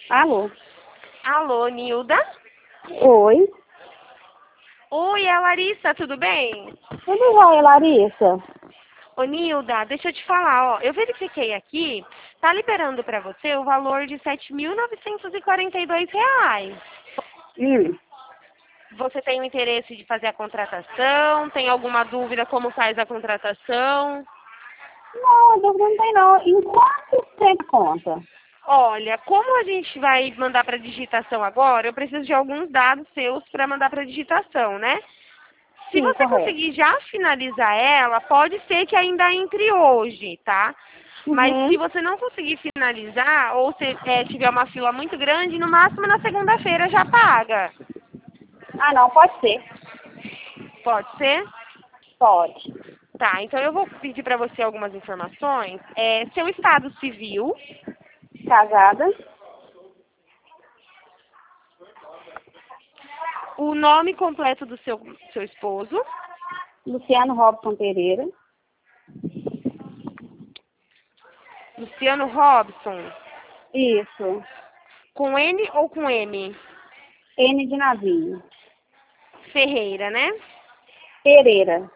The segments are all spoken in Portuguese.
Alô? Alô, Nilda? Oi? Oi, é a Larissa, tudo bem? Tudo jóia, Larissa? Ô, Nilda, deixa eu te falar, ó. Eu verifiquei aqui, tá liberando pra você o valor de R$ 7.942. Hum. Você tem o interesse de fazer a contratação? Tem alguma dúvida como faz a contratação? Não, dúvida não tem não. Em quanto tempo conta? Olha, como a gente vai mandar para digitação agora, eu preciso de alguns dados seus para mandar para digitação, né? Se Sim, você correto. conseguir já finalizar ela, pode ser que ainda entre hoje, tá? Mas se Uhum. você não conseguir finalizar, ou se tiver uma fila muito grande, no máximo na segunda-feira já paga. Ah, não, pode ser. Pode ser? Pode. Tá, então eu vou pedir para você algumas informações. Seu estado civil, Casada? o nome completo do seu esposo, Luciano Robson Pereira? Luciano Robson, Isso. com N ou com M? N de navio. Ferreira, né? Pereira.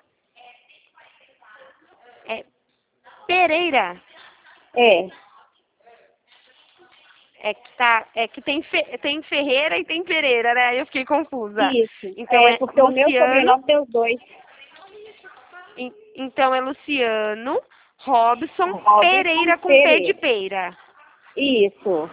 É Pereira. É. É que tem Ferreira e tem Pereira, né? Eu fiquei confusa. Isso. Então É é porque o meu Luciano, sobrenome tem os dois. então é Luciano Robson Robson Pereira com P de Pereira. peira. Isso.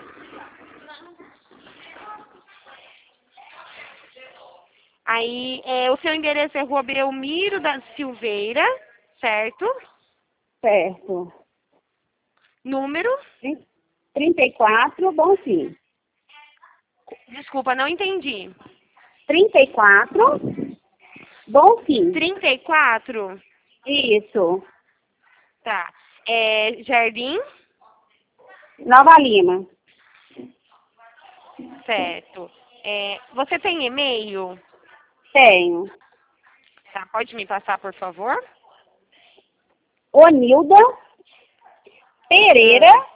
Aí o seu endereço é Rua Belmiro da Silveira, certo? Certo. Número, 34, bom fim. desculpa, não entendi. 34, bom fim. 34, Isso. tá. Jardim, Nova Lima. certo. Você tem e-mail? Tenho. Tá, pode me passar, por favor? Onilda Pereira, Ah,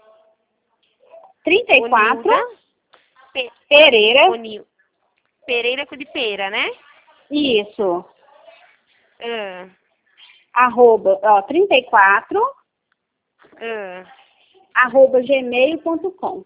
34, Onilda Pe- Pereira. Onil, Pereira com de pera, né? Isso. Ah, Arroba, 34, ah. arroba gmail.com.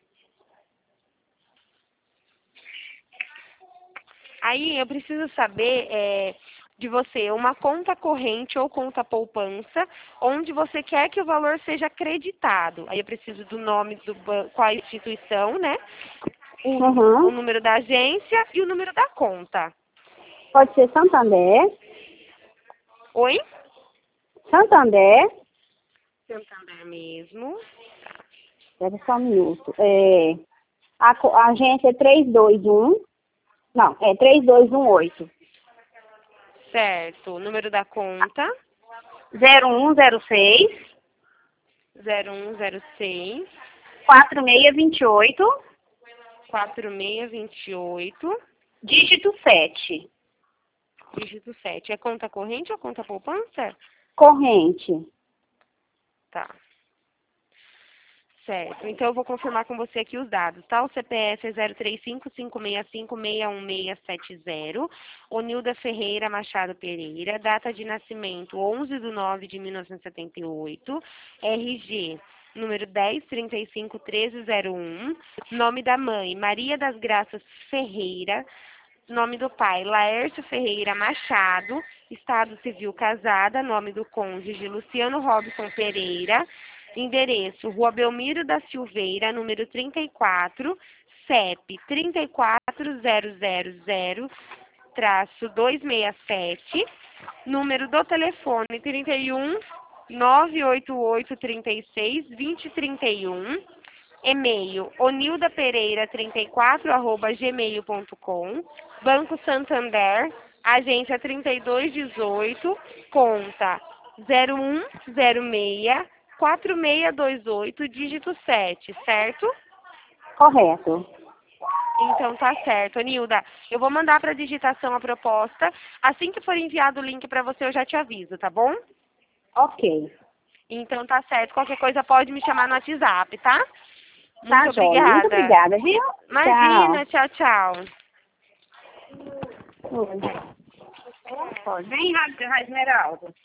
Aí eu preciso saber de você uma conta corrente ou conta poupança, onde você quer que o valor seja acreditado. Aí eu preciso do nome do banco, qual a instituição, né? O Uhum. número da agência e o número da conta. Pode ser Santander. Oi? Santander. Santander mesmo. Espera só um minuto. A agência é 321. Não, é 3218. Certo. O número da conta, 0106 0106 4628, 4628, dígito 7. dígito 7. É conta corrente ou conta poupança? Corrente. Tá. Certo. Então eu vou confirmar com você aqui os dados, tá? O CPF é 035-565-61670. Onilda Ferreira Machado Pereira. Data de nascimento 11/9/1978. RG número 1035-1301. Nome da mãe Maria das Graças Ferreira. Nome do pai Laércio Ferreira Machado. Estado civil casada. Nome do cônjuge Luciano Robson Pereira. Endereço, Rua Belmiro da Silveira, número 34, CEP 34000-267, número do telefone 31 988 36 2031, e-mail onildapereira34@gmail.com, Banco Santander, agência 3218, conta 0106 4628, dígito 7, certo? Correto. Então tá certo, Nilda. Eu vou mandar para digitação a proposta. Assim que for enviado o link para você, eu já te aviso, tá bom? Ok. Então tá certo. Qualquer coisa pode me chamar no WhatsApp, tá? Tá, Muito joia. obrigada. Muito obrigada, viu? Imagina, tchau, tchau. Tchau. Vem, Esmeralda.